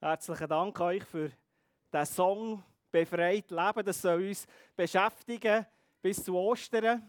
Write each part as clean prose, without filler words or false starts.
Herzlichen Dank euch für diesen Song «Befreit leben». Das soll uns beschäftigen bis zu Ostern.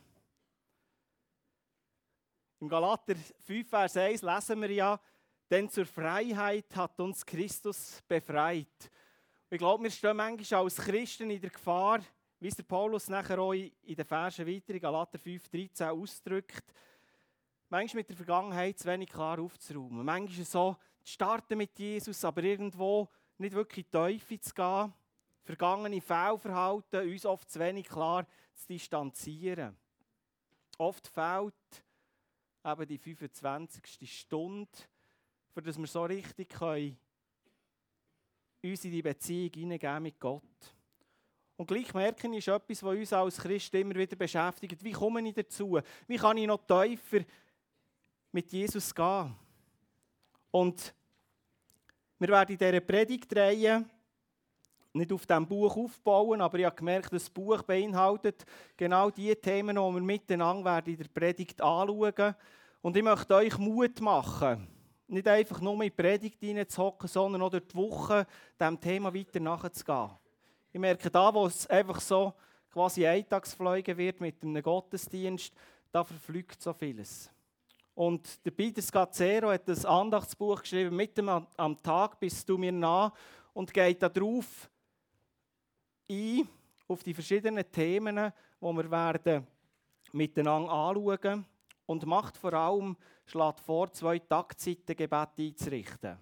Im Galater 5, Vers 1 lesen wir ja, «Denn zur Freiheit hat uns Christus befreit». Ich glaube, wir stehen manchmal als Christen in der Gefahr, wie es der Paulus nachher auch in den Versen weiter in Galater 5,13 ausdrückt, manchmal mit der Vergangenheit zu wenig klar aufzuräumen. Manchmal so zu starten mit Jesus, aber irgendwo nicht wirklich in die Teufel zu gehen. Vergangene Fehlverhalten uns oft zu wenig klar zu distanzieren. Oft fehlt eben die 25. Stunde, für dass wir so richtig können, uns in die Beziehung hineingeben mit Gott. Und gleich merken ist etwas, was uns als Christen immer wieder beschäftigt. Wie komme ich dazu? Wie kann ich noch tiefer mit Jesus gehen? Und wir werden in dieser Predigtreihe nicht auf diesem Buch aufbauen, aber ich habe gemerkt, das Buch beinhaltet genau die Themen, die wir miteinander in der Predigt anschauen. Und ich möchte euch Mut machen, nicht einfach nur in die Predigt hineinzuhocken, sondern auch durch die Woche diesem Thema weiter nachzugehen. Ich merke, da wo es einfach so quasi Alltagsfliegen wird mit einem Gottesdienst, da verfliegt so vieles. Und der Peter Scazzero hat das Andachtsbuch geschrieben, «Mitten am Tag bist du mir nah», und geht darauf ein, auf die verschiedenen Themen, die wir werden miteinander anschauen, und macht vor allem, schlägt vor, 2 Taktzeitengebete einzurichten.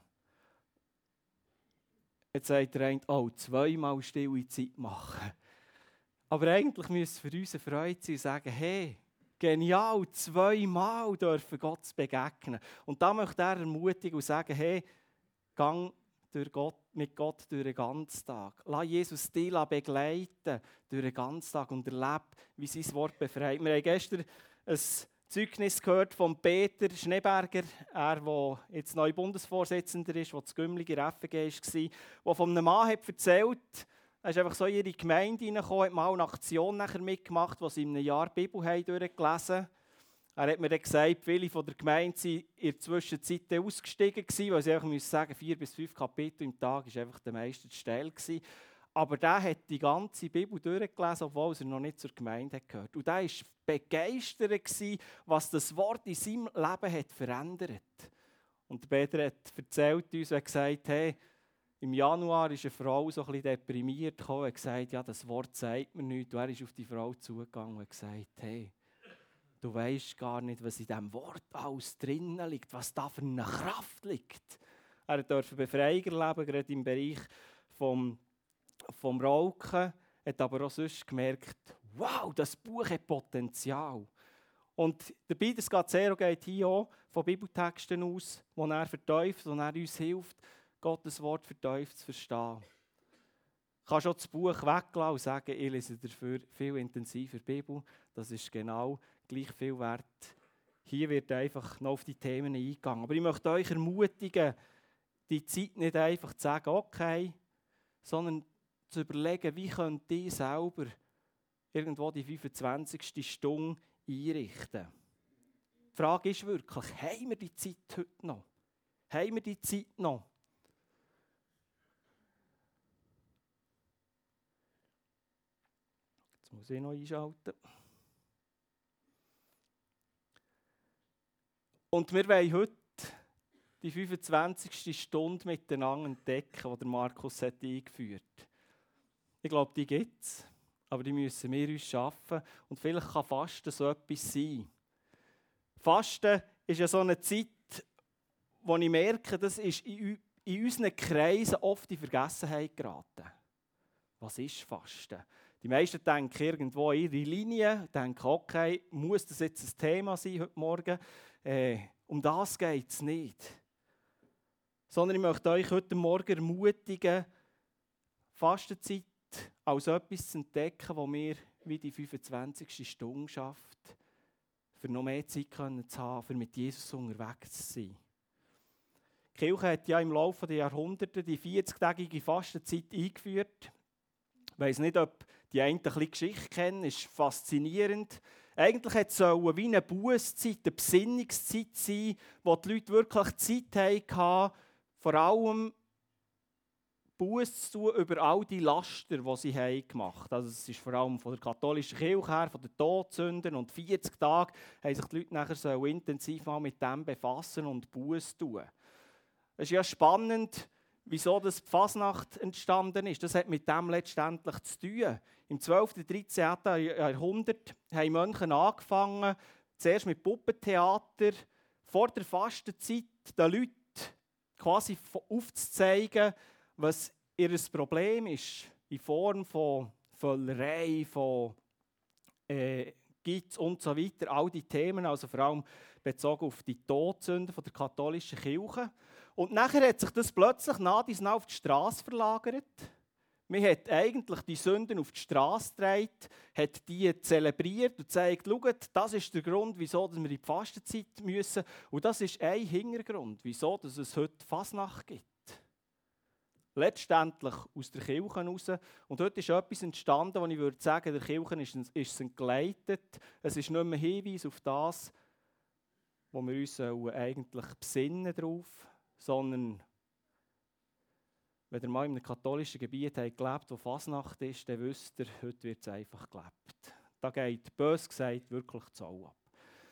Jetzt sagt der eine, oh, 2-mal stille Zeit machen. Aber eigentlich müsste es für uns eine Freude sein und sagen, hey, genial, 2-mal dürfen Gott begegnen. Und da möchte er ermutigen und sagen, hey, gang mit Gott durch den ganzen Tag. Lass Jesus dich begleiten durch den ganzen Tag und erlebe, wie sein Wort befreit. Wir haben gestern ein Zeugnis gehört von Peter Schneeberger, der jetzt neu Bundesvorsitzender ist, der zu Gümliger FG war, der von einem Mann hat erzählt, er ist einfach so in ihre Gemeinde hineingekommen, hat mal eine Aktion nachher mitgemacht, wo sie in einem Jahr die Bibel durchgelesen haben. Er hat mir dann gesagt, viele von der Gemeinde waren in der Zwischenzeit ausgestiegen, weil sie einfach sagen, 4 bis 5 Kapitel im Tag war einfach der meiste Stelle. Aber der hat die ganze Bibel durchgelesen, obwohl er noch nicht zur Gemeinde gehört. Und er war begeistert, was das Wort in seinem Leben hat verändert. Und Peter hat erzählt uns, er hat gesagt, hey, im Januar ist eine Frau so ein bisschen deprimiert gekommen und gesagt, ja, das Wort sagt mir nichts. Und er ist auf die Frau zugegangen und gesagt, hey, du weisst gar nicht, was in diesem Wort alles drinnen liegt, was da für eine Kraft liegt. Er durfte Befreiung erleben, gerade im Bereich vom Rauchen, hat aber auch sonst gemerkt, wow, das Buch hat Potenzial. Und der Peter Scazzero geht hier auch von Bibeltexten aus, wo er vertieft und er uns hilft, Gottes Wort vertieft zu verstehen. Du kannst auch das Buch weglassen und sagen, ich lese dafür viel intensiver Bibel. Das ist genau gleich viel wert. Hier wird einfach noch auf die Themen eingegangen. Aber ich möchte euch ermutigen, die Zeit nicht einfach zu sagen, okay, sondern zu überlegen, wie könnt ihr selber irgendwo die 25. Stunde einrichten. Die Frage ist wirklich, haben wir die Zeit heute noch? Haben wir die Zeit noch? Jetzt muss ich noch einschalten. Und wir wollen heute die 25. Stunde miteinander entdecken, die der Markus hat eingeführt hat. Ich glaube, die gibt es, aber die müssen wir uns schaffen. Und vielleicht kann Fasten so etwas sein. Fasten ist ja so eine Zeit, wo ich merke, das ist in unseren Kreisen oft in Vergessenheit geraten. Was ist Fasten? Die meisten denken irgendwo in ihre Linie, denken, okay, muss das jetzt ein Thema sein heute Morgen? Um das geht es nicht. Sondern ich möchte euch heute Morgen ermutigen, Fastenzeit als etwas zu entdecken, wo wir wie die 25. Stunde schafft, für noch mehr Zeit zu haben, für mit Jesus unterwegs zu sein. Die Kirche hat ja im Laufe der Jahrhunderte die 40-tägige Fastenzeit eingeführt. Ich weiss nicht, ob die einen ein bisschen Geschichte kennen, ist faszinierend. Eigentlich sollte es wie eine Bußzeit, eine Besinnungszeit sein, wo die Leute wirklich Zeit hatten, vor allem Buße zu tun über all die Laster, die sie gemacht haben. Also es ist vor allem von der katholischen Kirche her, von den Todsünden. Und 40 Tage haben sich die Leute nachher so intensiv mal mit dem befassen und Buße tun. Es ist ja spannend, wieso das die Fasnacht entstanden ist. Das hat mit dem letztendlich zu tun. Im 12. und 13. Jahrhundert haben Mönche angefangen, zuerst mit Puppentheater, vor der Fastenzeit den Leuten quasi aufzuzeigen, was ihr Problem ist, in Form von Völlerei, von Geiz und so weiter, all die Themen, also vor allem bezogen auf die Todsünden der katholischen Kirche. Und nachher hat sich das plötzlich nach auf die Straße verlagert. Man hat eigentlich die Sünden auf die Straße getragen, hat die zelebriert und gesagt, schaut, das ist der Grund, wieso wir in die Fastenzeit müssen. Und das ist ein Hintergrund, wieso es heute Fasnacht gibt. Letztendlich aus der Kirche heraus. Und heute ist etwas entstanden, wo ich würde sagen, der Kirche ist es entgleitet. Es ist nicht mehr Hinweis auf das, wo wir uns eigentlich besinnen drauf, sondern wenn ihr mal in einem katholischen Gebiet habt gelebt, wo Fasnacht ist, dann wisst ihr, heute wird es einfach gelebt. Da geht, bös gesagt, wirklich die Sau ab.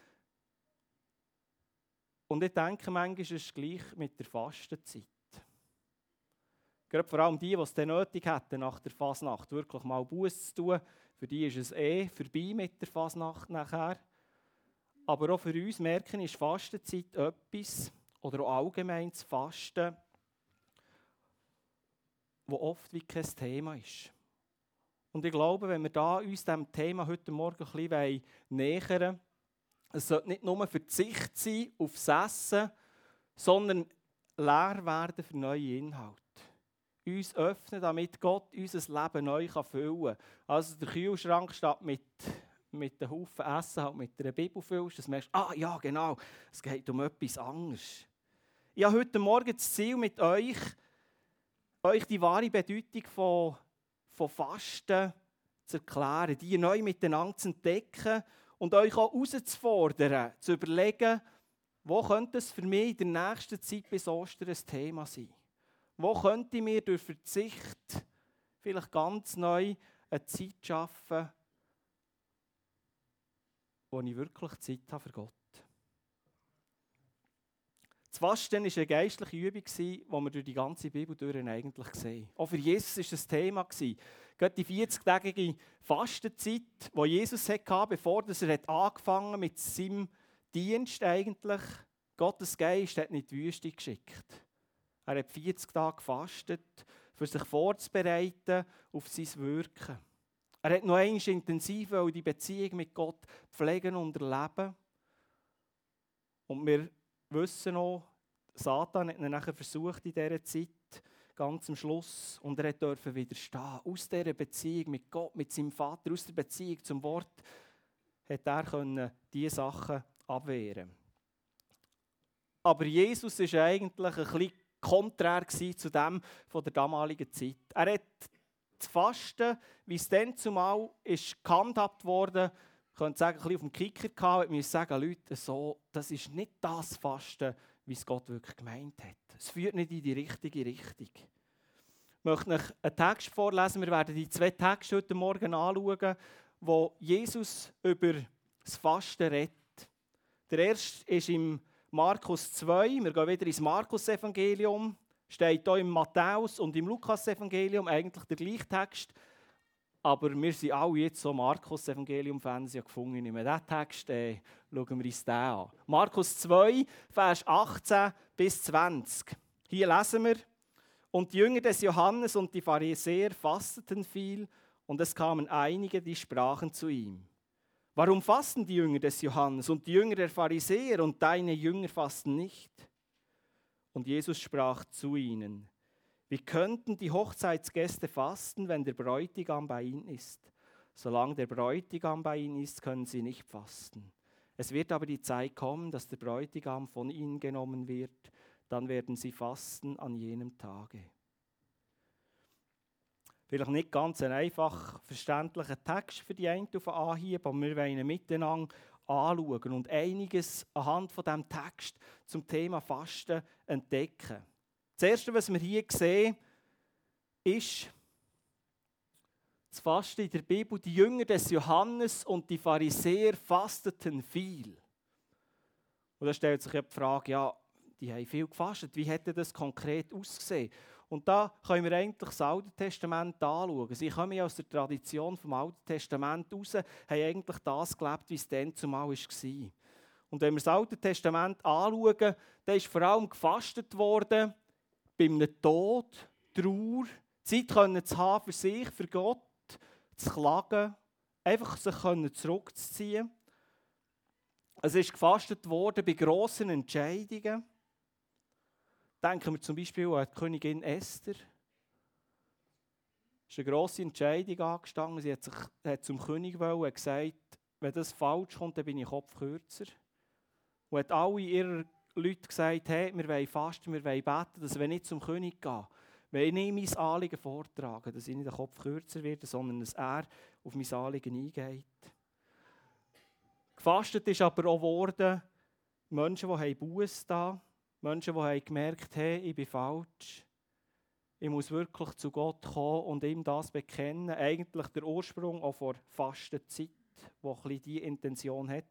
Und ich denke, manchmal ist es gleich mit der Fastenzeit. Gerade vor allem die es dann nötig hätten, nach der Fasnacht wirklich mal Buße zu tun, für die ist es vorbei mit der Fasnacht nachher. Aber auch für uns merken, ist Fastenzeit etwas, oder auch allgemein das Fasten, wo oft wie kein Thema ist. Und ich glaube, wenn wir uns diesem Thema heute Morgen ein bisschen nähern wollen, es sollte nicht nur Verzicht sein aufs Essen, sondern leer werden für neue Inhalte. Uns öffnen, damit Gott unser Leben neu füllen kann. Also der Kühlschrank statt mit einem Haufen Essen halt mit einer Bibel füllst, dass du merkst, ja genau, es geht um etwas anderes. Ich habe heute Morgen das Ziel mit euch die wahre Bedeutung von Fasten zu erklären, die neu miteinander zu entdecken und euch auch herauszufordern, zu überlegen, wo könnte es für mich in der nächsten Zeit bis Ostern ein Thema sein? Wo könnte ich mir durch Verzicht vielleicht ganz neu eine Zeit schaffen, wo ich wirklich Zeit habe für Gott? Das Fasten war eine geistliche Übung, die wir durch die ganze Bibel eigentlich sehen. Auch für Jesus war es ein Thema. Gerade die 40-tägige Fastenzeit, die Jesus hatte, bevor er angefangen hat mit seinem Dienst eigentlich. Gottes Geist hat nicht in die Wüste geschickt. Er hat 40 Tage gefastet, für sich vorzubereiten auf sein Wirken. Er hat noch einmal intensiv die Beziehung mit Gott pflegen und erleben. Und wir wissen auch, Satan hat ihn nachher versucht in dieser Zeit, ganz am Schluss, und er durfte widerstehen. Aus dieser Beziehung mit Gott, mit seinem Vater, aus der Beziehung zum Wort, hat er diese Sachen abwehren. Aber Jesus war eigentlich ein bisschen konträr zu dem von der damaligen Zeit. Er hat das Fasten, wie es dann zumal gehandhabt wurde, ich könnte sagen, ein bisschen auf dem Kicker gehabt, und musste sagen, Leute, so, das ist nicht das Fasten, wie es Gott wirklich gemeint hat. Es führt nicht in die richtige Richtung. Ich möchte euch einen Text vorlesen. Wir werden die 2 Texte heute Morgen anschauen, wo Jesus über das Fasten redet. Der erste ist im Markus 2. Wir gehen wieder ins Markus-Evangelium. Steht hier im Matthäus und im Lukas-Evangelium eigentlich der gleiche Text. Aber wir sind alle jetzt so Markus-Evangelium-Fans gefunden. In diesem Text schauen wir uns den an. Markus 2, Vers 18 bis 20. Hier lesen wir: Und die Jünger des Johannes und die Pharisäer fasteten viel, und es kamen einige, die sprachen zu ihm: Warum fasten die Jünger des Johannes und die Jünger der Pharisäer und deine Jünger fasten nicht? Und Jesus sprach zu ihnen: Wie könnten die Hochzeitsgäste fasten, wenn der Bräutigam bei ihnen ist? Solange der Bräutigam bei ihnen ist, können sie nicht fasten. Es wird aber die Zeit kommen, dass der Bräutigam von ihnen genommen wird. Dann werden sie fasten an jenem Tage. Vielleicht nicht ganz ein einfach verständlicher Text für die einen auf Anhieb, aber wir wollen ihn miteinander anschauen und einiges anhand von diesem Text zum Thema Fasten entdecken. Das Erste, was wir hier sehen, ist das Fasten in der Bibel. Die Jünger des Johannes und die Pharisäer fasteten viel. Und da stellt sich ja die Frage, ja, die haben viel gefastet. Wie hätte das konkret ausgesehen? Und da können wir eigentlich das Alte Testament anschauen. Sie kommen ja aus der Tradition vom Alten Testament raus, haben eigentlich das gelebt, wie es dann zumal war. Und wenn wir das Alte Testament anschauen, dann ist vor allem gefastet worden, bei einem Tod, Trauer, Zeit zu haben für sich, für Gott, zu klagen, einfach sich zurückzuziehen. Es ist gefastet worden bei grossen Entscheidungen. Denken wir zum Beispiel an die Königin Esther. Es ist eine grosse Entscheidung angestanden. Sie hat zum König und gesagt, wenn das falsch kommt, dann bin ich Kopf kürzer. Und hat alle ihre Leute gesagt, hey, wir wollen fasten, wir wollen beten, dass wenn ich zum König gehe, wenn ich mein Anliegen vortrage, dass ich nicht den Kopf kürzer werde, sondern dass er auf mein Anliegen eingeht. Gefastet ist aber auch geworden, Menschen, die Buße da, Menschen, die gemerkt haben, hey, ich bin falsch. Ich muss wirklich zu Gott kommen und ihm das bekennen. Eigentlich der Ursprung auch vor Fastenzeit, die diese Intention hat.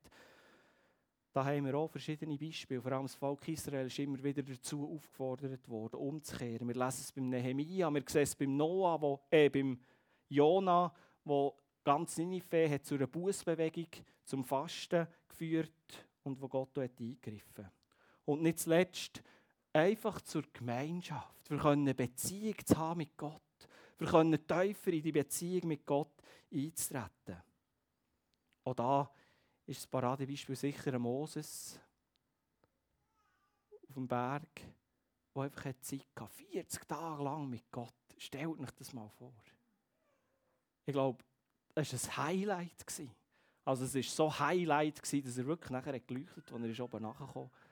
Da haben wir auch verschiedene Beispiele. Vor allem das Volk Israel ist immer wieder dazu aufgefordert worden, umzukehren. Wir lesen es beim Nehemia, wir sehen es beim beim Jona, wo ganz Ninive hat zu einer Bußbewegung, zum Fasten geführt und wo Gott hat eingegriffen. Und nicht zuletzt einfach zur Gemeinschaft. Wir können eine Beziehung zu haben mit Gott. Wir können tiefer in die Beziehung mit Gott einzutreten. Auch da ist das Paradebeispiel sicher Moses auf dem Berg, der einfach Zeit hatte, 40 Tage lang mit Gott. Stellt euch das mal vor. Ich glaube, das war ein Highlight. Also es war so Highlight, dass er wirklich nachher geleuchtet hat, als er oben nachgekommen ist.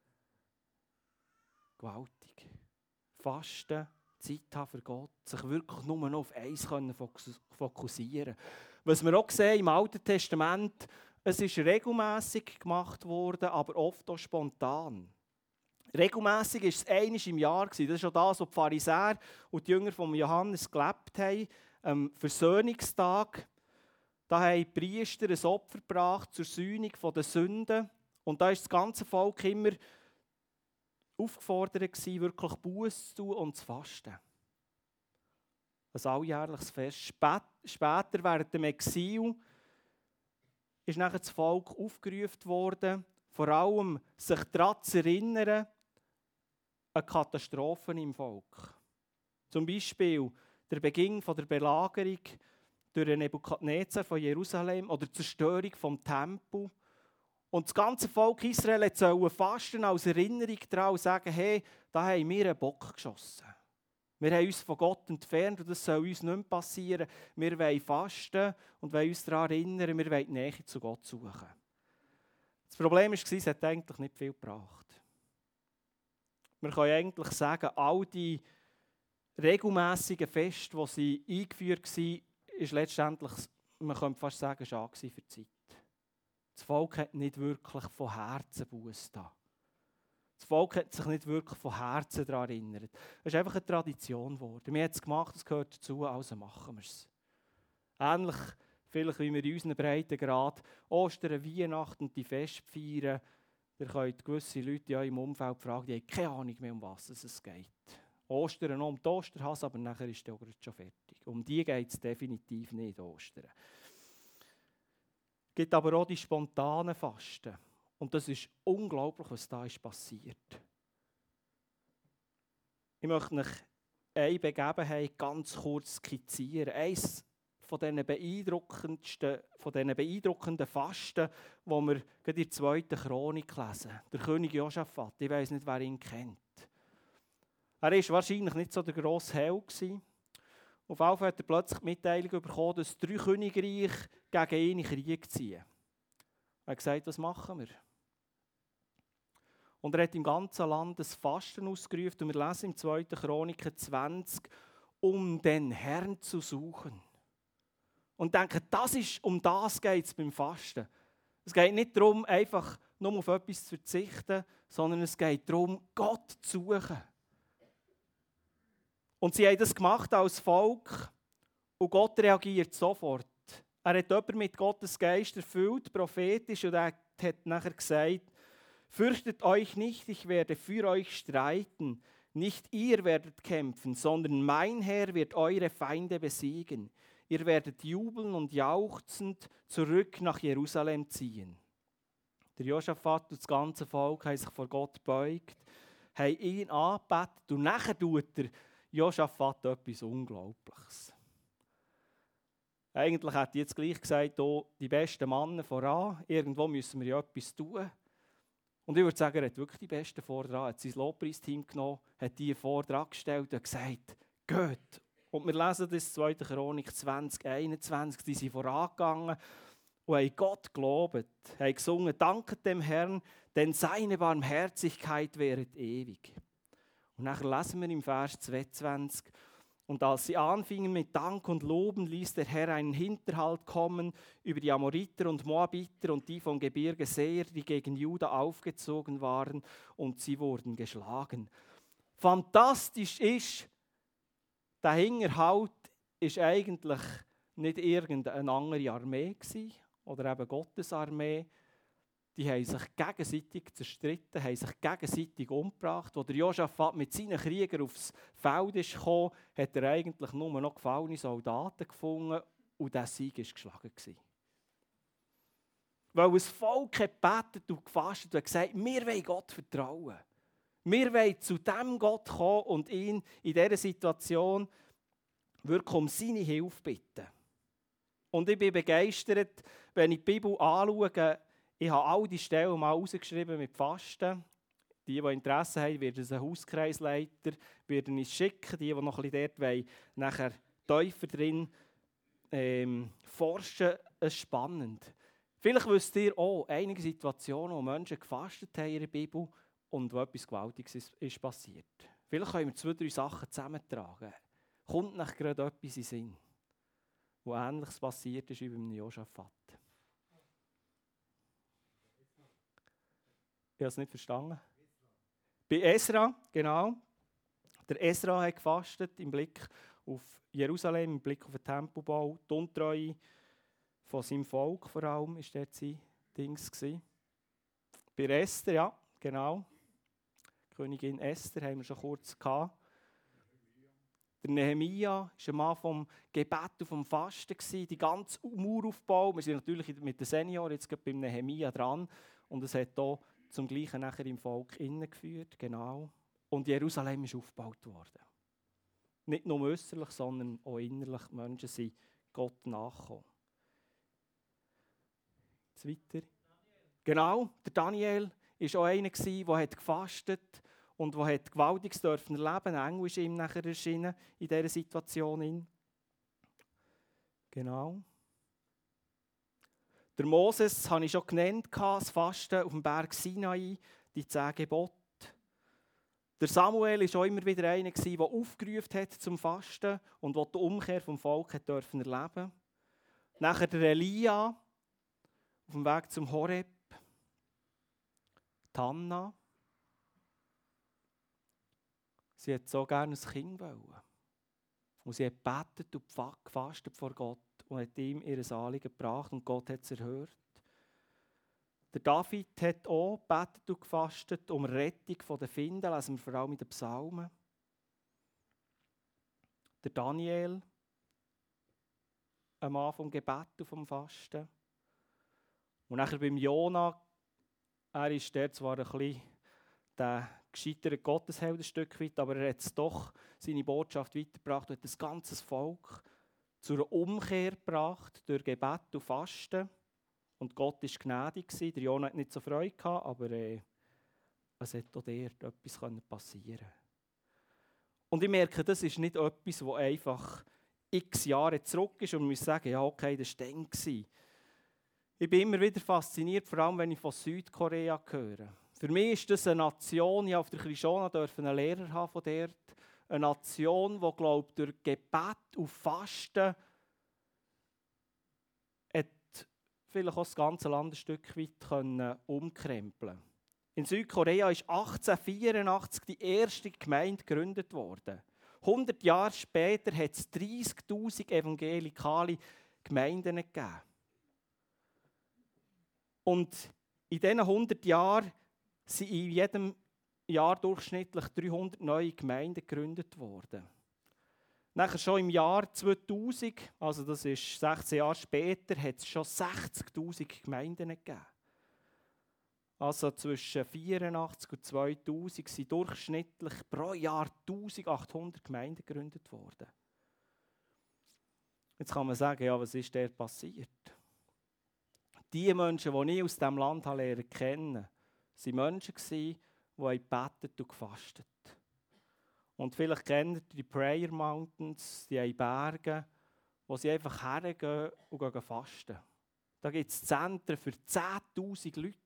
Gewaltig. Fasten, Zeit haben für Gott, sich wirklich nur noch auf eins fokussieren. Was wir auch sehen im Alten Testament, es ist regelmässig gemacht worden, aber oft auch spontan. Regelmässig war es einmal im Jahr. Das ist auch das, was die Pharisäer und die Jünger von Johannes gelebt haben. Am Versöhnungstag, da haben die Priester ein Opfer gebracht zur Sühnung der Sünden. Und da ist das ganze Volk immer aufgefordert gewesen, wirklich Buße zu tun und zu fasten. Ein alljährliches Fest. Später, während dem Exil, ist nachher das Volk aufgerufen worden, vor allem sich daran zu erinnern, an Katastrophen im Volk. Zum Beispiel der Beginn der Belagerung durch Nebukadnezar von Jerusalem oder die Zerstörung des Tempels. Und das ganze Volk Israel sollte fasten als Erinnerung daran und sagen, hey, da haben wir einen Bock geschossen. Wir haben uns von Gott entfernt und das soll uns nicht mehr passieren. Wir wollen fasten und wollen uns daran erinnern, wir wollen die Nähe zu Gott suchen. Das Problem war, es hat eigentlich nicht viel gebracht. Wir können eigentlich sagen, all die regelmässigen Feste, die sie eingeführt waren, ist letztendlich, man könnte fast sagen, schade für die Zeit. Das Volk hat nicht wirklich von Herzen Buße getan. Das Volk hat sich nicht wirklich von Herzen daran erinnert. Es ist einfach eine Tradition geworden. Wir haben es gemacht, es gehört dazu, also machen wir es. Ähnlich vielleicht wie wir in unseren Breitengrad Ostern, Weihnachten und die Feste feiern. Ihr könnt gewisse Leute in eurem Umfeld fragen, die haben keine Ahnung mehr, um was es geht. Ostern noch um die Osterhase, aber nachher ist der auch schon fertig. Um die geht es definitiv nicht, Ostern. Es gibt aber auch die spontanen Fasten. Und das ist unglaublich, was da ist passiert. Ich möchte euch eine Begebenheit ganz kurz skizzieren. Eines von diesen beeindruckenden Fasten, die wir in der 2. Chronik lesen. Der König Josaphat, ich weiss nicht, wer ihn kennt. Er war wahrscheinlich nicht so der grosse Held. Auf jeden Fall hat er plötzlich die Mitteilung bekommen, dass 3 Königreiche gegen ihn in Krieg ziehen. Er hat gesagt, was machen wir? Und er hat im ganzen Land ein Fasten ausgerufen. Und wir lesen im 2. Chroniker 20, um den Herrn zu suchen. Und denken, um das geht es beim Fasten. Es geht nicht darum, einfach nur auf etwas zu verzichten, sondern es geht darum, Gott zu suchen. Und sie haben das gemacht als Volk und Gott reagiert sofort. Er hat jemanden mit Gottes Geist erfüllt, prophetisch, und er hat nachher gesagt, fürchtet euch nicht, ich werde für euch streiten. Nicht ihr werdet kämpfen, sondern mein Herr wird eure Feinde besiegen. Ihr werdet jubeln und jauchzend zurück nach Jerusalem ziehen. Der Josaphat und das ganze Volk haben sich vor Gott gebeugt, haben ihn angebetet und nachher tut der Josaphat etwas Unglaubliches. Eigentlich hätte ich jetzt gleich gesagt, oh, die besten Männer voran, irgendwo müssen wir ja etwas tun. Und ich würde sagen, er hat wirklich die besten voran. Er hat sein Lobpreisteam genommen, hat die Vortrag gestellt und gesagt, geht. Und wir lesen das 2. Chronik 2021, die sind vorangegangen und haben Gott gelobt, haben gesungen, danket dem Herrn, denn seine Barmherzigkeit währet ewig. Und nachher lesen wir im Vers 22, und als sie anfingen mit Dank und Loben, ließ der Herr einen Hinterhalt kommen über die Amoriter und Moabiter und die vom Gebirge Seir, die gegen Juda aufgezogen waren, und sie wurden geschlagen. Fantastisch ist, der Hinterhalt ist eigentlich nicht irgendeine andere Armee gewesen, oder eben Gottes Armee. Die haben sich gegenseitig zerstritten, haben sich gegenseitig umgebracht. Als der Josaphat mit seinen Kriegern aufs Feld ist gekommen, hat er eigentlich nur noch gefallene Soldaten gefunden und der Sieg war geschlagen. Weil das Volk hat gebetet und gefastet und gesagt, wir wollen Gott vertrauen. Wir wollen zu diesem Gott kommen und ihn in dieser Situation wirklich um seine Hilfe bitten. Und ich bin begeistert, wenn ich die Bibel anschaue. Ich habe all die Stellen mal rausgeschrieben mit Fasten. Die Interesse haben, werden es einen Hauskreisleiter werden uns schicken. Die noch ein bisschen dort wollen, nachher tiefer drin forschen. Es ist spannend. Vielleicht wisst ihr auch einige Situationen, wo Menschen gefastet haben in der Bibel und wo etwas Gewaltiges ist passiert. Vielleicht können wir 2, 3 Sachen zusammentragen. Kommt nach gerade etwas in den Sinn, wo Ähnliches passiert ist wie beim Josaphat. Ich habe es nicht verstanden. Bei Esra, genau. Der Esra hat gefastet im Blick auf Jerusalem, im Blick auf den Tempelbau. Die Untreue von seinem Volk vor allem war dort sein Dings. Bei Esther, ja, genau. Königin Esther haben wir schon kurz gehabt. Der Nehemia war ein Mann vom Gebet und vom Fasten. Die ganze Muraufbau, wir sind natürlich mit den Senioren jetzt gerade beim Nehemia dran. Und es hat hier zum Gleichen nachher im Volk geführt, genau. Und Jerusalem ist aufgebaut worden. Nicht nur äußerlich, sondern auch innerlich. Die Menschen sind Gott nachgekommen. Jetzt weiter. Genau, der Daniel war auch einer, der gefastet und der Gewaltiges erleben durfte. Ein Engel ist ihm nachher erschienen in dieser Situation. Genau. Der Moses habe ich schon genannt, das Fasten auf dem Berg Sinai, die 10 Gebote. Der Samuel war auch immer wieder einer, der aufgerufen hat zum Fasten und der die Umkehr vom Volk erleben durfte. Nachher der Elia auf dem Weg zum Horeb. Die Hanna. Sie hat so gerne ein Kind wollen. Und sie hat gebetet und gefastet vor Gott und hat ihm ihr Anliegen gebracht und Gott hat es erhört. Der David hat auch gebetet und gefastet um Rettung der Finden, lesen wir vor allem in den Psalmen. Der Daniel, ein Mann vom Gebet und vom Fasten. Und nachher beim Jona, er ist der zwar ein bisschen der gescheiterte Gottesheld ein Stück weit, aber er hat doch seine Botschaft weitergebracht und hat das ganze Volk zu einer Umkehr gebracht durch Gebet und Fasten. Und Gott war gnädig. Der Jona hatte nicht so Freude, aber es hat auch dort etwas passieren können. Und ich merke, das ist nicht etwas, das einfach x Jahre zurück ist und man muss sagen, ja okay, das war dann. Ich bin immer wieder fasziniert, vor allem wenn ich von Südkorea höre. Für mich ist das eine Nation, ich auf der Krishona durfte einen Lehrer haben von dort, eine Nation, die, glaube ich, durch Gebet und Fasten vielleicht auch das ganze Land ein Stück weit umkrempeln. In Südkorea ist 1884 die erste Gemeinde gegründet worden. 100 Jahre später hat es 30'000 evangelikale Gemeinden gegeben. Und in diesen 100 Jahren sind in jedem Jahr durchschnittlich 300 neue Gemeinden gegründet worden. Nachher schon im Jahr 2000, also das ist 16 Jahre später, hat es schon 60'000 Gemeinden gegeben. Also zwischen 1984 und 2000 sind durchschnittlich pro Jahr 1800 Gemeinden gegründet worden. Jetzt kann man sagen, ja, was ist da passiert? Die Menschen, die ich aus diesem Land lernen kennen, waren Menschen, die gebetet und gefastet haben. Und vielleicht kennt ihr die Prayer Mountains, die Berge, wo sie einfach hergehen und fasten. Da gibt es Zentren für 10'000 Leute,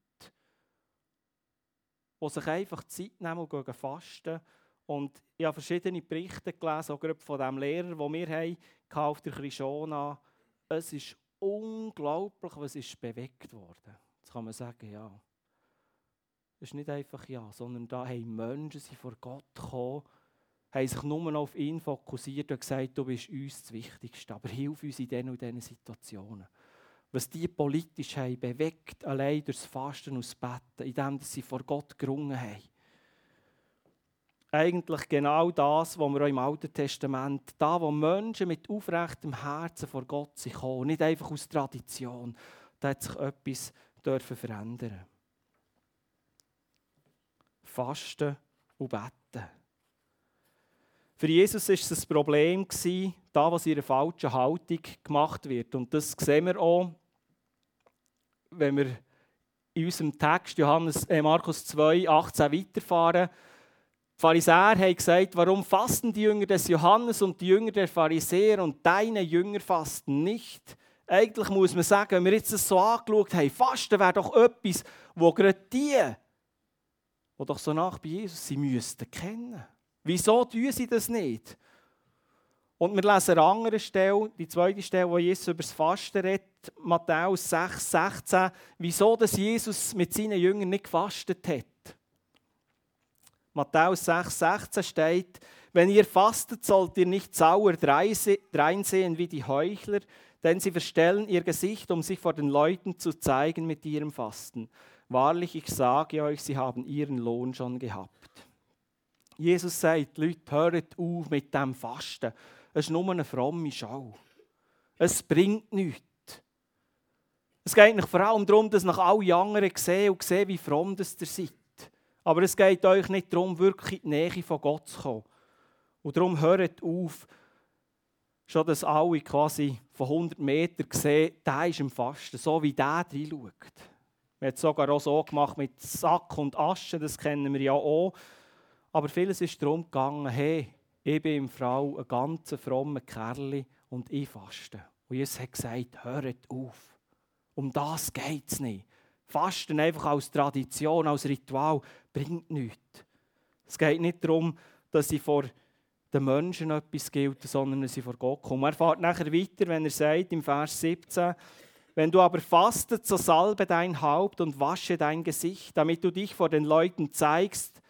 die sich einfach Zeit nehmen und fasten. Und ich habe verschiedene Berichte gelesen, auch gerade von dem Lehrer, den wir haben, auf der Krishona. Es ist unglaublich, was ist bewegt worden. Jetzt kann man sagen, ja. Es ist nicht einfach ja, sondern da haben Menschen sind vor Gott gekommen, haben sich nur noch auf ihn fokussiert und gesagt, du bist uns das Wichtigste, aber hilf uns in diesen und diesen Situationen. Was die politisch haben bewegt, allein durch das Fasten und das Betten, indem sie vor Gott gerungen haben. Eigentlich genau das, was wir auch im Alten Testament, da wo Menschen mit aufrechtem Herzen vor Gott sind gekommen, nicht einfach aus Tradition, da hat sich etwas verändern. Fasten und Betten. Für Jesus war es ein Problem, da was in einer falschen Haltung gemacht wird. Und das sehen wir auch, wenn wir in unserem Text Markus 2, 18 weiterfahren. Die Pharisäer haben gesagt, warum fasten die Jünger des Johannes und die Jünger der Pharisäer und deine Jünger fasten nicht? Eigentlich muss man sagen, wenn wir jetzt das so angeschaut haben, Fasten wäre doch etwas, wo gerade die doch so nach bei Jesus sind, müssten kennen. Wieso tun sie das nicht? Und wir lesen eine andere Stelle, die zweite Stelle, wo Jesus über das Fasten redet, Matthäus 6, 16, wieso dass Jesus mit seinen Jüngern nicht gefastet hat. Matthäus 6, 16 steht, wenn ihr fastet, sollt ihr nicht sauer dreinsehen wie die Heuchler, denn sie verstellen ihr Gesicht, um sich vor den Leuten zu zeigen mit ihrem Fasten. Wahrlich, ich sage euch, sie haben ihren Lohn schon gehabt. Jesus sagt, Leute, hört auf mit dem Fasten. Es ist nur eine fromme Schau. Es bringt nichts. Es geht nicht vor allem darum, dass nach alle anderen sehen und sehen, wie fromm ihr seid. Aber es geht euch nicht darum, wirklich in die Nähe von Gott zu kommen. Und darum hört auf, schon dass alle quasi von 100 Metern sehen, der ist im Fasten, so wie der reinschaut. Wir haben es sogar auch so gemacht mit Sack und Asche, das kennen wir ja auch. Aber vieles ist darum gegangen, hey, ich bin im Frau ein ganz frommer Kerl und ich faste. Und Jesus hat gesagt, hört auf. Um das geht es nicht. Fasten einfach als Tradition, als Ritual, bringt nichts. Es geht nicht darum, dass sie vor den Menschen etwas gilt, sondern dass sie vor Gott kommen. Er fährt nachher weiter, wenn er sagt, im Vers 17, wenn du aber fastet, so salbe dein Haupt und wasche dein Gesicht, damit du dich vor den Leuten zeigst,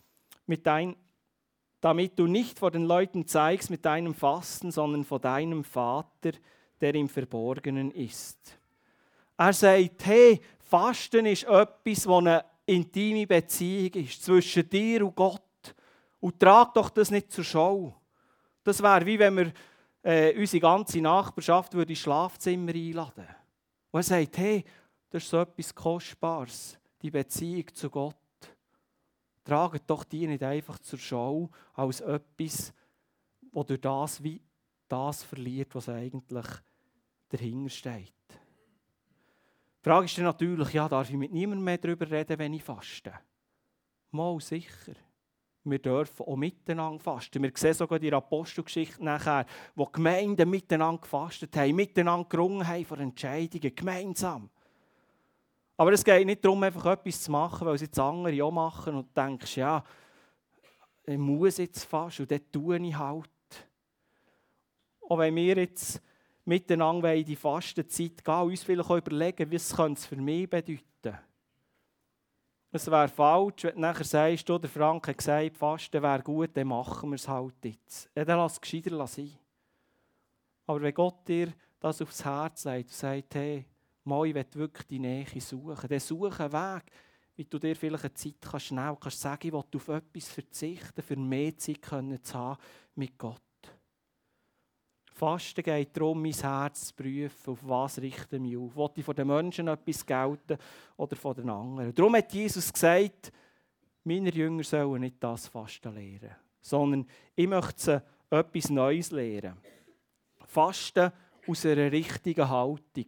damit du nicht vor den Leuten zeigst mit deinem Fasten, sondern vor deinem Vater, der im Verborgenen ist. Er sagt, hey, Fasten ist etwas, das eine intime Beziehung ist zwischen dir und Gott. Und trag doch das nicht zur Schau. Das wäre wie wenn wir unsere ganze Nachbarschaft ins Schlafzimmer einladen würden. Und er sagt, hey, das ist so etwas Kostbares, die Beziehung zu Gott. Traget doch die nicht einfach zur Schau als etwas, das durch das wie das verliert, was eigentlich dahinter steht. Die Frage ist dann natürlich, ja, darf ich mit niemandem mehr darüber reden, wenn ich faste? Mal sicher. Wir dürfen auch miteinander fasten. Wir sehen sogar die Apostelgeschichte nachher, wo Gemeinden miteinander gefastet haben, miteinander gerungen haben vor Entscheidungen, gemeinsam. Aber es geht nicht darum, einfach etwas zu machen, weil es jetzt andere auch machen und du denkst, ja, ich muss jetzt fast und dann tue ich halt. Auch wenn wir jetzt miteinander in die Fastenzeit gehen, uns vielleicht auch überlegen, was es für mich bedeuten. Es wäre falsch, wenn du nachher sagst, der Frank hat gesagt, Fasten wäre gut, dann machen wir es halt jetzt. Ja, dann lass es gescheiter sein. Aber wenn Gott dir das aufs Herz legt und sagt, hey, mal, ich will wirklich die Nähe suchen, dann suche einen Weg, wie du dir vielleicht eine Zeit schnell sagen, ich will auf etwas verzichten, für mehr Zeit zu haben mit Gott. Fasten geht darum, mein Herz zu prüfen, auf was richte ich mich auf. Will ich von den Menschen etwas gelten oder von den anderen? Darum hat Jesus gesagt, meine Jünger sollen nicht das Fasten lehren, sondern ich möchte sie etwas Neues lehren. Fasten aus einer richtigen Haltung.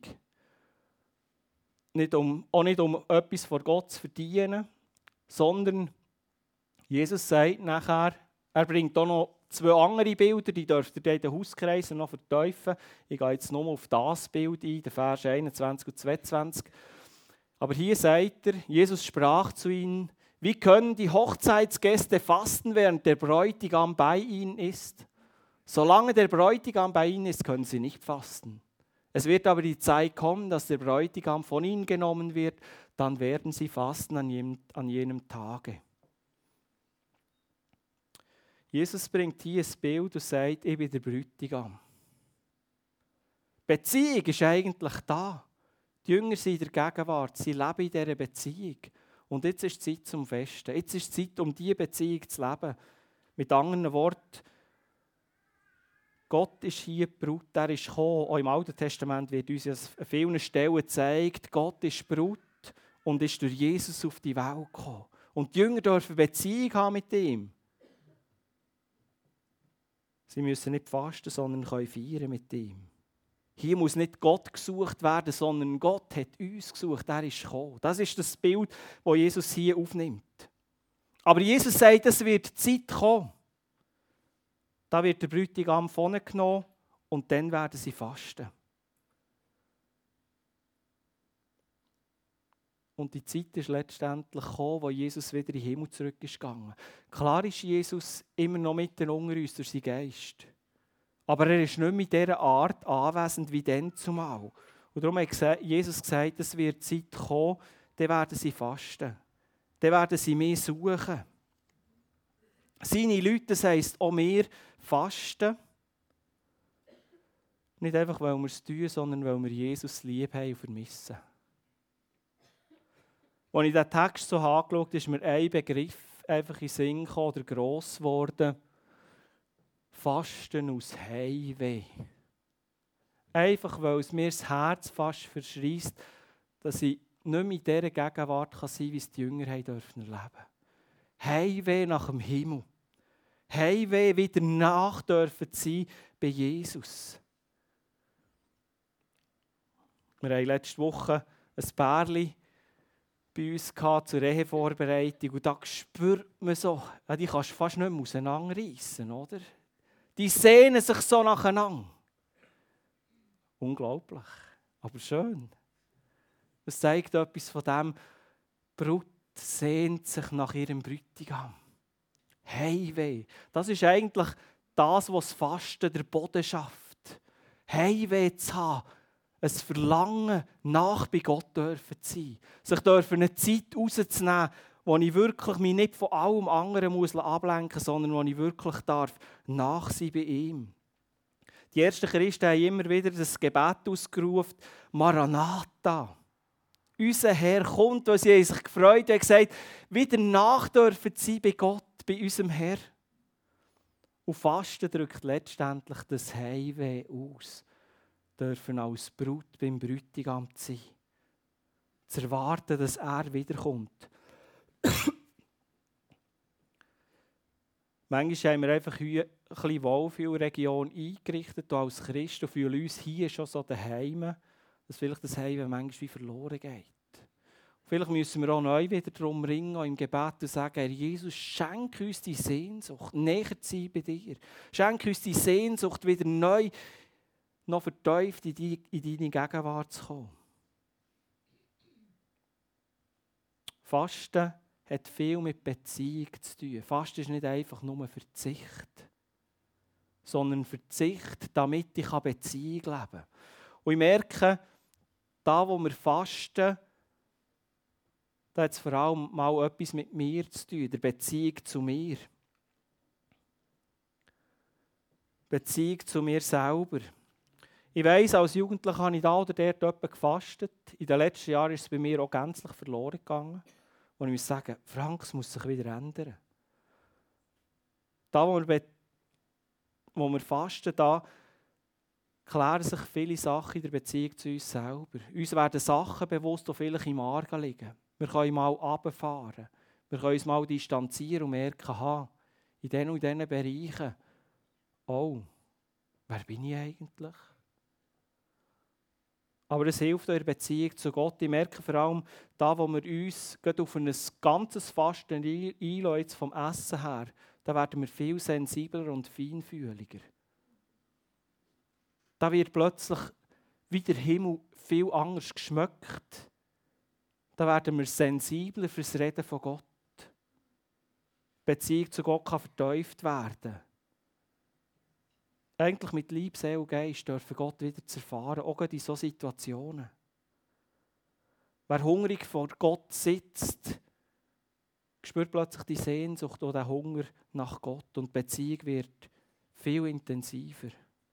Auch nicht um etwas vor Gott zu verdienen, sondern Jesus sagt nachher, er bringt auch noch 2 andere Bilder, die dürft ihr in den Hauskreisen noch vertiefen. Ich gehe jetzt nur auf das Bild ein, den Vers 21 und 22. Aber hier sagt er, Jesus sprach zu ihnen, wie können die Hochzeitsgäste fasten, während der Bräutigam bei ihnen ist? Solange der Bräutigam bei ihnen ist, können sie nicht fasten. Es wird aber die Zeit kommen, dass der Bräutigam von ihnen genommen wird, dann werden sie fasten an jenem Tage. Jesus bringt hier ein Bild und sagt, ich bin der Bräutigam. Beziehung ist eigentlich da. Die Jünger sind in der Gegenwart, sie leben in dieser Beziehung. Und jetzt ist die Zeit zum Festen. Jetzt ist die Zeit, um diese Beziehung zu leben. Mit anderen Worten, Gott ist hier die Brut, er ist gekommen. Auch im Alten Testament wird uns an vielen Stellen gezeigt, Gott ist die Brut und ist durch Jesus auf die Welt gekommen. Und die Jünger dürfen Beziehung haben mit ihm. Sie müssen nicht fasten, sondern können feiern mit ihm. Hier muss nicht Gott gesucht werden, sondern Gott hat uns gesucht. Er ist gekommen. Das ist das Bild, das Jesus hier aufnimmt. Aber Jesus sagt, es wird Zeit kommen. Da wird der Bräutigam vorne genommen und dann werden sie fasten. Und die Zeit ist letztendlich gekommen, wo Jesus wieder in den Himmel zurück ist gegangen. Klar ist Jesus immer noch mitten unter uns durch seinen Geist. Aber er ist nicht mit dieser Art anwesend wie dann zumal. Und darum hat Jesus gesagt, es wird Zeit kommen, dann werden sie fasten. Dann werden sie mich suchen. Seine Leute, das heisst auch wir, fasten. Nicht einfach, weil wir es tun, sondern weil wir Jesus lieb haben und vermissen. Als ich diesen Text so angeschaut habe, ist mir ein Begriff einfach in den Sinn gekommen oder gross geworden. Fasten aus Heimweh. Einfach, weil es mir das Herz fast verschreisst, dass ich nicht mehr in dieser Gegenwart sein kann, wie es die Jünger erleben durften. Heimweh nach dem Himmel. Heimweh wieder nach dürfen sein bei Jesus. Wir hatten letzte Woche ein Pärchen bei uns zur Ehevorbereitung und da spürt man so, die kannst du fast nicht mehr auseinanderreissen, oder? Die sehnen sich so nacheinander. Unglaublich, aber schön. Es zeigt etwas von dem, die Brut sehnt sich nach ihrem Bräutigam. Heimweh. Das ist eigentlich das, was das Fasten der Boden schafft. Heimweh zu haben. Ein Verlangen, nach bei Gott dürfen zu sein. Sich dürfen eine Zeit rauszunehmen, wo ich wirklich mich nicht von allem anderen muss ablenken muss, sondern wo ich wirklich darf nach sein bei ihm. Die ersten Christen haben immer wieder das Gebet ausgerufen, Maranatha. Unser Herr kommt, weil sie sich gefreut haben, gesagt, wieder nach dürfen sein bei Gott, bei unserem Herr. Und Fasten drückt letztendlich das Heimweh aus. Dürfen als Brut beim Bräutigam sein. Zu erwarten, dass er wiederkommt. Manchmal haben wir einfach hier ein bisschen Wohlfühlregion eingerichtet als Christen und fühlen uns hier schon so daheim, dass vielleicht das Heim manchmal wie verloren geht. Vielleicht müssen wir auch neu wieder darum ringen, im Gebet und sagen, Herr Jesus, schenk uns die Sehnsucht, näher zu sein bei dir. Schenk uns die Sehnsucht, wieder neu, noch vertieft in deine Gegenwart zu kommen. Fasten hat viel mit Beziehung zu tun. Fasten ist nicht einfach nur Verzicht, sondern Verzicht, damit ich Beziehung leben kann. Und ich merke, da wo wir fasten, da hat es vor allem mal etwas mit mir zu tun, der Beziehung zu mir. Beziehung zu mir selber. Ich weiss, als Jugendlicher habe ich da oder dort etwas gefastet. In den letzten Jahren ist es bei mir auch gänzlich verloren gegangen. Und ich muss sagen, Frank, es muss sich wieder ändern. Da, wo wir fasten, da klären sich viele Sachen in der Beziehung zu uns selber. Uns werden Sachen bewusst, die vielleicht im Argen liegen. Wir können mal runterfahren. Wir können uns mal distanzieren und merken, aha, in diesen und diesen Bereichen, oh, wer bin ich eigentlich? Aber es hilft in der Beziehung zu Gott. Ich merke vor allem, da wo wir uns auf ein ganzes Fasten einlassen, jetzt vom Essen her, da werden wir viel sensibler und feinfühliger. Da wird plötzlich wie der Himmel viel anders geschmeckt. Da werden wir sensibler fürs Reden von Gott. Die Beziehung zu Gott kann vertieft werden. Eigentlich mit Leib, Seele und Geist dürfen Gott wieder zu erfahren, auch in solchen Situationen. Wer hungrig vor Gott sitzt, spürt plötzlich die Sehnsucht oder den Hunger nach Gott und die Beziehung wird viel intensiver.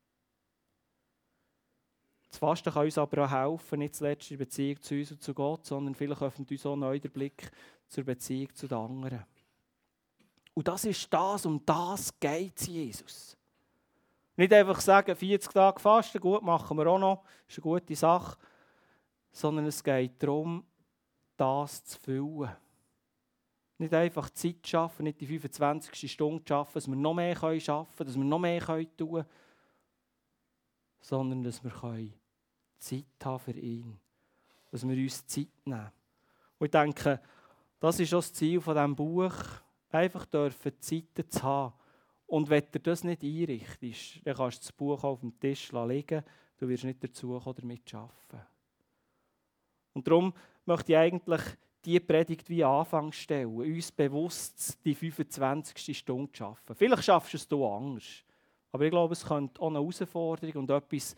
Das Fasten kann uns aber auch helfen, nicht zuletzt in der Beziehung zu uns und zu Gott, sondern vielleicht öffnet uns auch neu der Blick zur Beziehung zu den anderen. Und das ist das, um das geht es Jesus. Nicht einfach sagen, 40 Tage Fasten, gut, machen wir auch noch, ist eine gute Sache, sondern es geht darum, das zu füllen. Nicht einfach Zeit zu schaffen, nicht die 25. Stunde zu schaffen, dass wir noch mehr schaffen können, dass wir noch mehr tun können, sondern dass wir Zeit haben für ihn, dass wir uns Zeit nehmen. Und ich denke, das ist auch das Ziel von diesem Buch, einfach Zeiten zu haben. Und wenn du das nicht einrichtest, dann kannst du das Buch auf dem Tisch liegen, du wirst nicht dazu kommen, damit zu arbeiten. Und darum möchte ich eigentlich diese Predigt wie Anfang stellen, uns bewusst die 25. Stunde zu schaffen. Vielleicht schaffst du es du anders, aber ich glaube, es könnte auch eine Herausforderung und etwas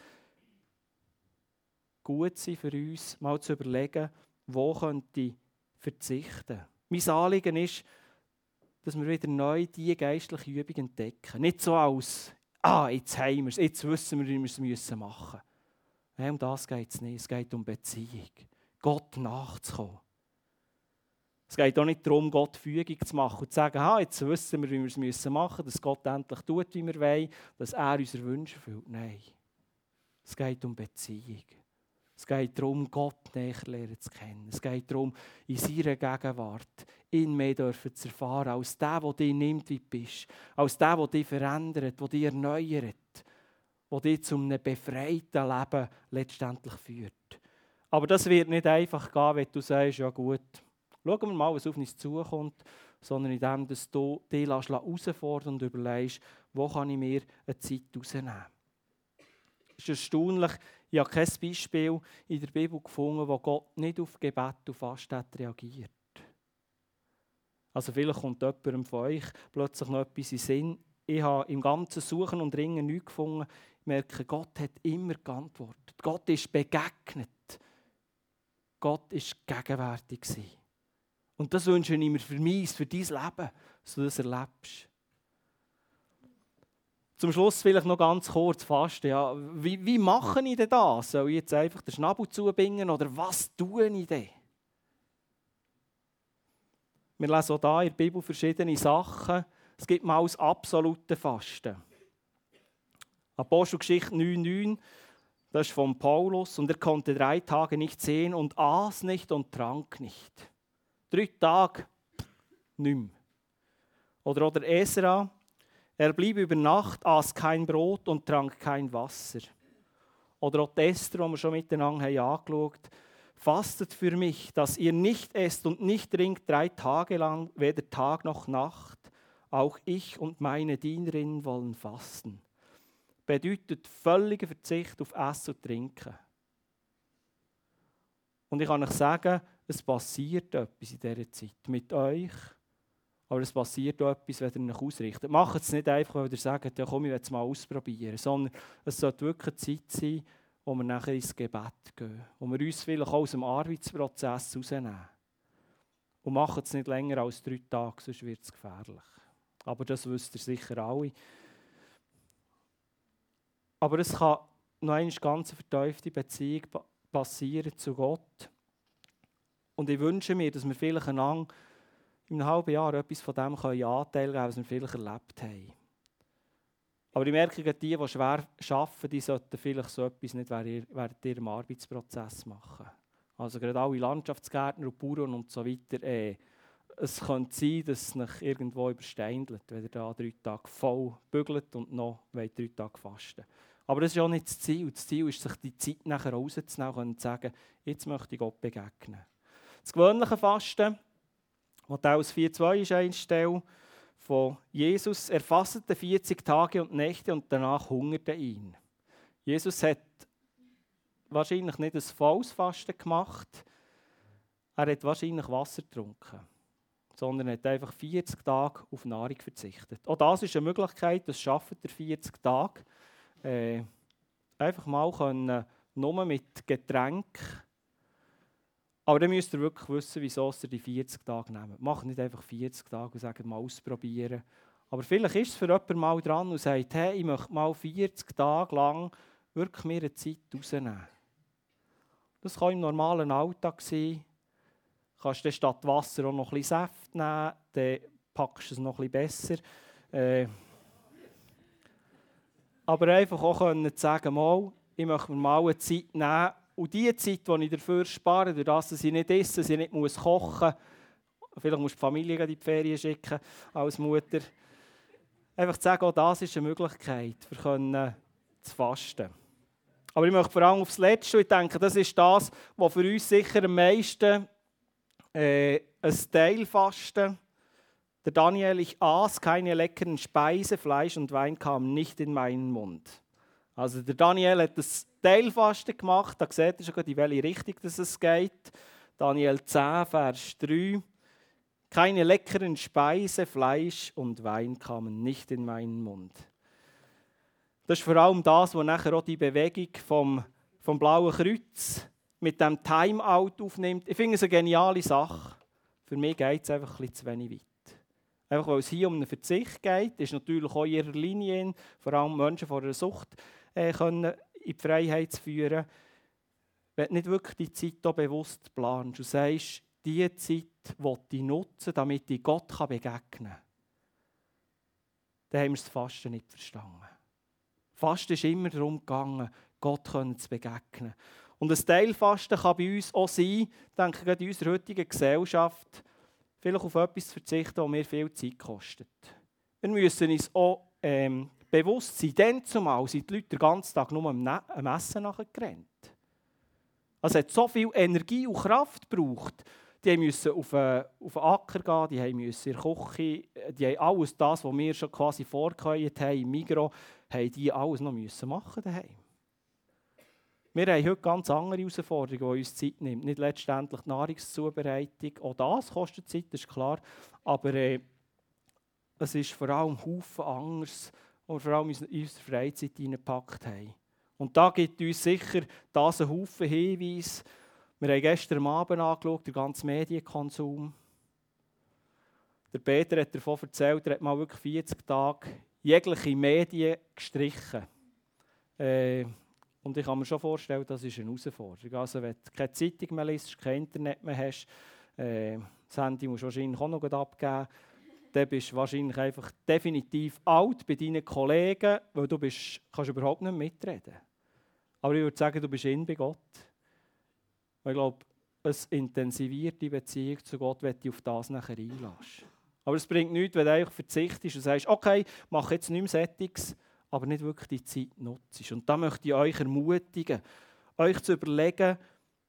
gut sein für uns, mal zu überlegen, wo könnte ich verzichten. Mein Anliegen ist, dass wir wieder neu diese geistliche Übung entdecken. Nicht so als, jetzt haben wir es, jetzt wissen wir, wie wir es machen müssen. Nein, um das geht es nicht. Es geht um Beziehung. Gott nachzukommen. Es geht auch nicht darum, Gott Fügung zu machen und zu sagen, jetzt wissen wir, wie wir es machen müssen, dass Gott endlich tut, wie wir wollen, dass er unsere Wünsche erfüllt. Nein. Es geht um Beziehung. Es geht darum, Gott näher lernen zu kennen. Es geht darum, in seiner Gegenwart ihn mehr zu erfahren, als der dich nimmt, wie du bist. Als der dich verändert, der dich erneuert, der dich zu einem befreiten Leben letztendlich führt. Aber das wird nicht einfach gehen, wenn du sagst, ja gut, schauen wir mal, was auf uns zukommt, sondern indem dass du dich herausfordern und überlegst, wo kann ich mir eine Zeit rausnehmen. Es ist erstaunlich, ich habe kein Beispiel in der Bibel gefunden, wo Gott nicht auf Gebet und Fasten reagiert. Also vielleicht kommt jemandem von euch plötzlich noch etwas in den Sinn. Ich habe im ganzen Suchen und Ringen nichts gefunden. Ich merke, Gott hat immer geantwortet. Gott ist begegnet. Gott ist gegenwärtig gewesen. Und das wünsche ich mir für mich, für dein Leben, dass du das erlebst. Zum Schluss vielleicht noch ganz kurz Fasten. Ja, wie mache ich denn das? Soll ich jetzt einfach den Schnabel zubinden oder was tue ich denn? Wir lesen auch hier in der Bibel verschiedene Sachen. Es gibt mal das absolute Fasten. Apostelgeschichte 9,9, das ist von Paulus. Und er konnte 3 Tage nicht sehen und aß nicht und trank nicht. 3 Tage nicht mehr. Oder Esra. Er blieb über Nacht, aß kein Brot und trank kein Wasser. Oder auch Esther, die wir schon miteinander angeschaut haben. Fastet für mich, dass ihr nicht esst und nicht trinkt 3 Tage lang, weder Tag noch Nacht. Auch ich und meine Dienerinnen wollen fasten. Bedeutet völliger Verzicht auf Essen und Trinken. Und ich kann euch sagen, es passiert etwas in dieser Zeit mit euch. Aber es passiert auch etwas, wenn ihr euch ausrichtet. Macht es nicht einfach, weil ihr sagt, ja komm, ich will es mal ausprobieren. Sondern es sollte wirklich eine Zeit sein, wo wir nachher ins Gebet gehen. Wo wir uns vielleicht auch aus dem Arbeitsprozess rausnehmen. Und macht es nicht länger als 3 Tage, sonst wird es gefährlich. Aber das wisst ihr sicher alle. Aber es kann noch eine ganz vertiefte Beziehung passieren zu Gott. Und ich wünsche mir, dass wir vielleicht einander in einem halben Jahr etwas von dem Anteil geben können, was wir vielleicht erlebt haben. Aber ich merke, die schwer arbeiten, die sollten vielleicht so etwas nicht während ihrem Arbeitsprozess machen. Also gerade alle Landschaftsgärtner und Bauern und so weiter. Es könnte sein, dass es sich irgendwo übersteindelt, wenn ihr da 3 Tage voll bügelt und noch 3 Tage fasten. Aber das ist auch nicht das Ziel. Das Ziel ist, sich die Zeit nachher rauszunehmen und zu sagen, jetzt möchte ich Gott begegnen. Das gewöhnliche Fasten, Matthäus 4,2 ist eine Stelle von Jesus. Er fastete 40 Tage und Nächte und danach hungerte ihn. Jesus hat wahrscheinlich nicht ein volles Fasten gemacht. Er hat wahrscheinlich Wasser getrunken. Sondern hat einfach 40 Tage auf Nahrung verzichtet. Auch das ist eine Möglichkeit, das schafft er 40 Tage. Einfach mal können, nur mit Getränk. Aber dann müsst ihr wirklich wissen, wieso ihr die 40 Tage nehmt. Macht nicht einfach 40 Tage und sagt, mal ausprobieren. Aber vielleicht ist es für jemanden mal dran und sagt, hey, ich möchte mal 40 Tage lang wirklich mir eine Zeit rausnehmen. Das kann im normalen Alltag sein. Du kannst dann statt Wasser auch noch ein bisschen Saft nehmen, dann packst du es noch ein bisschen besser. Aber einfach auch können sagen, mal, ich möchte mir mal eine Zeit nehmen. Und die Zeit, die ich dafür spare, durch das, dass ich nicht esse, dass ich nicht kochen muss, vielleicht muss die Familie in die Ferien schicken als Mutter, einfach zu sagen, auch das ist eine Möglichkeit, für zu fasten. Aber ich möchte vor allem aufs Letzte, ich denke, das ist das, was für uns sicher am meisten ein Teilfasten. Der Daniel, ich aß keine leckeren Speise, Fleisch und Wein kamen nicht in meinen Mund. Also der Daniel hat das Teilfasten gemacht, da seht ihr schon, in welche Richtung es geht. Daniel 10, Vers 3. Keine leckeren Speise, Fleisch und Wein kamen nicht in meinen Mund. Das ist vor allem das, was nachher auch die Bewegung vom Blauen Kreuz mit dem Timeout aufnimmt. Ich finde es eine geniale Sache. Für mich geht es einfach ein bisschen zu wenig weit. Einfach weil es hier um einen Verzicht geht, ist natürlich auch in ihrer Linie, vor allem Menschen vor einer Sucht können in die Freiheit zu führen. Wenn du nicht wirklich die Zeit hier bewusst planst und sagst, diese Zeit will ich nutzen, damit ich Gott begegnen kann, dann haben wir das Fasten nicht verstanden. Fasten ist immer darum gegangen, Gott zu begegnen. Und ein Teilfasten kann bei uns auch sein, denke ich, gerade in unserer heutigen Gesellschaft, vielleicht auf etwas zu verzichten, das mir viel Zeit kostet. Wir müssen uns auch bewusst sein, denn zumal sind die Leute den ganzen Tag nur am Essen nachgerannt. Also es hat so viel Energie und Kraft gebraucht. Die mussten auf den Acker gehen, die mussten in der Küche, die haben alles das, was wir schon quasi vorgekäut haben, im Migros, haben die alles noch machen daheim. Wir haben heute ganz andere Herausforderungen, die uns Zeit nimmt. Nicht letztendlich die Nahrungszubereitung, auch das kostet Zeit, das ist klar. Aber es ist vor allem Haufen anderes, was wir vor allem in unsere Freizeit hineingepackt haben. Und da gibt uns sicher das einen Haufen Hinweise. Wir haben gestern Abend angeschaut, den ganzen Medienkonsum. Der Peter hat davon erzählt, er hat mal wirklich 40 Tage jegliche Medien gestrichen. Und ich kann mir schon vorstellen, das ist eine Herausforderung. Also wenn du keine Zeitung mehr liest, kein Internet mehr hast, das Handy musst du wahrscheinlich auch noch abgeben, dann bist du wahrscheinlich einfach definitiv alt bei deinen Kollegen, weil du kannst überhaupt nicht mitreden. Aber ich würde sagen, du bist bei Gott. Und ich glaube, es intensiviert die Beziehung zu Gott, wenn du auf das nachher einlässt. Aber es bringt nichts, wenn du einfach verzichtest und sagst, okay, mach jetzt nichts mehr Sättiges, aber nicht wirklich die Zeit nutzt. Und da möchte ich euch ermutigen, euch zu überlegen,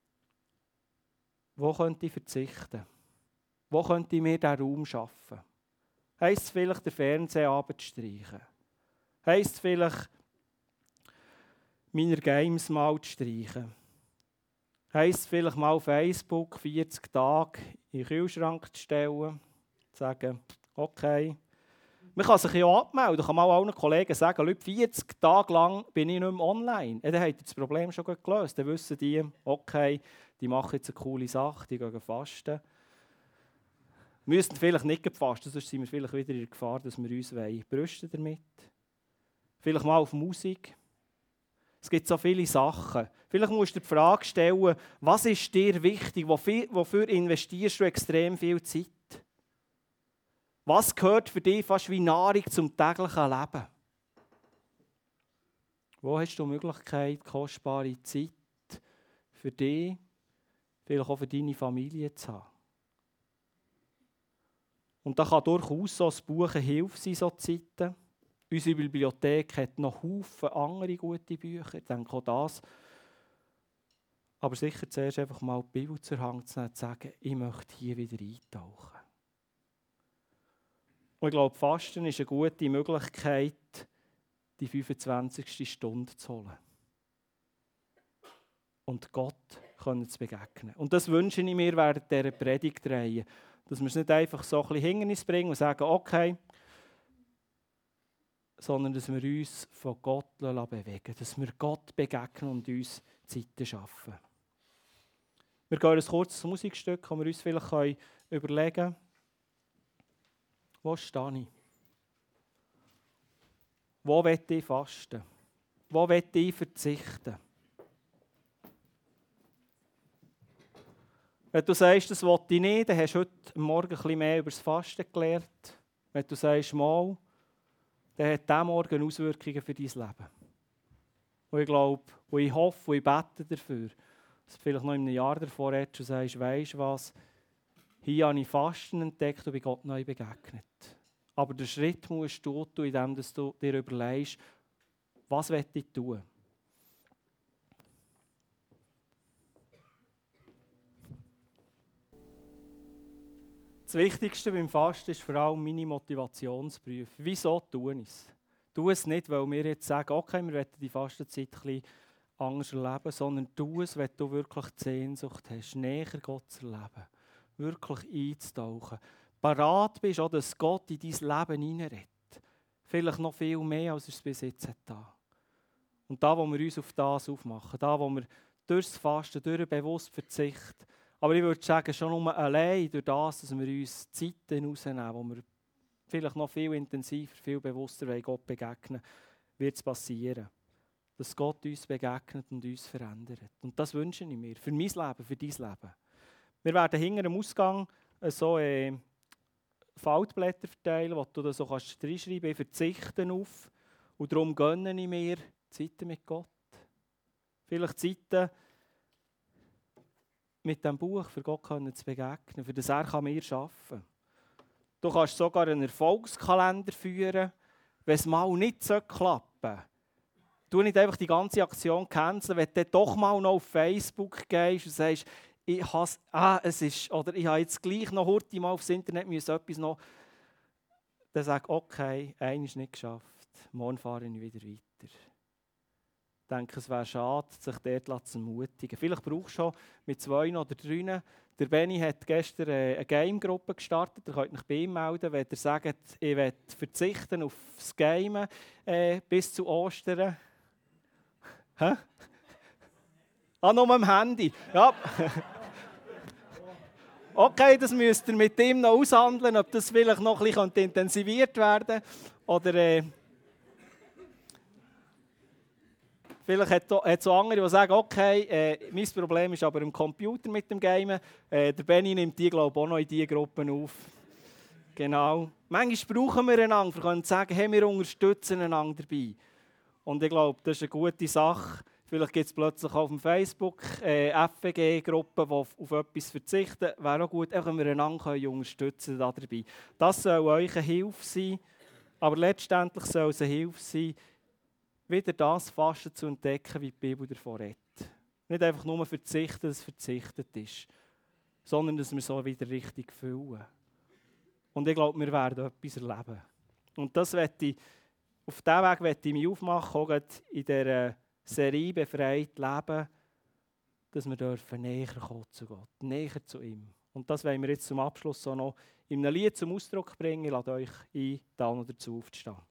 wo könnte ich verzichten? Wo könnte ich mir diesen Raum schaffen? Heisst es vielleicht, den Fernseher abzustreichen? Heisst es vielleicht, meine Games mal zu streichen? Heisst es vielleicht mal Facebook 40 Tage in den Kühlschrank zu stellen? Zu sagen, okay. Man kann sich ja abmelden, kann mal allen Kollegen sagen, Leute, 40 Tage lang bin ich nicht mehr online. Dann habt ihr das Problem schon gut gelöst. Dann wissen die, okay, die machen jetzt eine coole Sache, die gehen fasten. Wir müssen vielleicht nicht fasten, sonst sind wir vielleicht wieder in der Gefahr, dass wir uns brüsten damit. Vielleicht mal auf Musik. Es gibt so viele Sachen. Vielleicht musst du dir die Frage stellen, was ist dir wichtig? Wofür investierst du extrem viel Zeit? Was gehört für dich fast wie Nahrung zum täglichen Leben? Wo hast du die Möglichkeit, kostbare Zeit für dich, vielleicht auch für deine Familie zu haben? Und da kann durchaus so ein Buch eine Hilfe sein, so Zeiten. Unsere Bibliothek hat noch Haufen andere gute Bücher, ich denke auch das. Aber sicher zuerst einfach mal die Bibel zur Hand zu nehmen und zu sagen, ich möchte hier wieder eintauchen. Und ich glaube, Fasten ist eine gute Möglichkeit, die 25. Stunde zu holen. Und Gott zu begegnen. Und das wünsche ich mir während dieser Predigtreihe. Dass wir es nicht einfach so ein bisschen Hindernis bringen und sagen, okay, sondern dass wir uns von Gott bewegen, dass wir Gott begegnen und uns Zeiten schaffen. Wir gehen ein kurzes Musikstück, das wir uns vielleicht überlegen können. Wo stehe ich? Wo will ich fasten? Wo will ich verzichten? Wenn du sagst, das will ich nicht, dann hast du heute Morgen ein bisschen mehr über das Fasten gelernt. Wenn du sagst, mal, dann hat dieser Morgen Auswirkungen für dein Leben. Und ich glaube, und ich hoffe und ich bete dafür, dass du vielleicht noch in einem Jahr davor hättest und sagst, weisst du was, hier habe ich Fasten entdeckt und bin Gott neu begegnet. Aber den Schritt musst du tun, indem du dir überlegst, was will ich tun? Das Wichtigste beim Fasten ist vor allem meine Motivationsprüfung. Wieso tue ich es? Tu es nicht, weil wir jetzt sagen, okay, wir wollen die Fastenzeit ein bisschen anders erleben, sondern tu es, wenn du wirklich die Sehnsucht hast, näher Gott zu erleben, wirklich einzutauchen. Parat bist, auch, dass Gott in dein Leben hineinredet. Vielleicht noch viel mehr, als er es bis jetzt hat. Und da, wo wir uns auf das aufmachen, da, wo wir durch das Fasten, durch einen bewussten Verzicht, aber ich würde sagen, schon nur allein durch das, dass wir uns Zeiten rausnehmen, wo wir vielleicht noch viel intensiver, viel bewusster Gott begegnen, wird es passieren. Dass Gott uns begegnet und uns verändert. Und das wünsche ich mir, für mein Leben, für dein Leben. Wir werden hinter dem Ausgang so Faltblätter verteilen, wo du da so reinschreiben kannst, ich verzichte auf. Und darum gönne ich mir Zeiten mit Gott. Vielleicht Zeiten mit diesem Buch für Gott zu begegnen, für das er mir arbeiten kann. Du kannst sogar einen Erfolgskalender führen, wenn es mal nicht klappen soll. Du nicht einfach die ganze Aktion canceln, wenn du doch mal noch auf Facebook gehst und sagst, ich habe jetzt gleich noch heute mal aufs Internet etwas noch. Dann sag, okay, eines nicht geschafft, morgen fahre ich wieder weiter. Ich denke, es wäre schade, sich dort zu ermutigen. Vielleicht brauchst du schon mit 2 oder 3. Der Benni hat gestern eine Game-Gruppe gestartet. Ihr könnt euch bei ihm melden, wenn ihr sagt, ich will verzichten auf das Gamen bis zu Ostern. Hä? Nur am Handy. Ja. Okay, das müsst ihr mit ihm noch aushandeln, ob das vielleicht noch ein bisschen intensiviert werden könnte. Oder vielleicht hat es auch andere, die sagen, okay, mein Problem ist aber im Computer mit dem Gamen. Der Benni nimmt die, glaube ich, auch noch in diese Gruppen auf. Genau. Manchmal brauchen wir einander, um zu sagen, hey, wir unterstützen einander dabei. Und ich glaube, das ist eine gute Sache. Vielleicht gibt es plötzlich auf dem Facebook FWG-Gruppen, die auf etwas verzichten. Wäre auch gut, wenn wir einander unterstützen dabei. Das soll euch eine Hilfe sein, aber letztendlich soll es eine Hilfe sein, wieder das Fasten zu entdecken, wie die Bibel davon redet. Nicht einfach nur verzichten, dass es verzichtet ist, sondern dass wir so wieder richtig füllen. Und ich glaube, wir werden etwas erleben. Und das auf diesen Weg möchte ich mich aufmachen, auch in dieser Serie «Befreit leben», dass wir näher kommen zu Gott, näher zu ihm. Und das wollen wir jetzt zum Abschluss auch noch in einem Lied zum Ausdruck bringen. Ich lade euch ein, da noch dazu aufzustehen.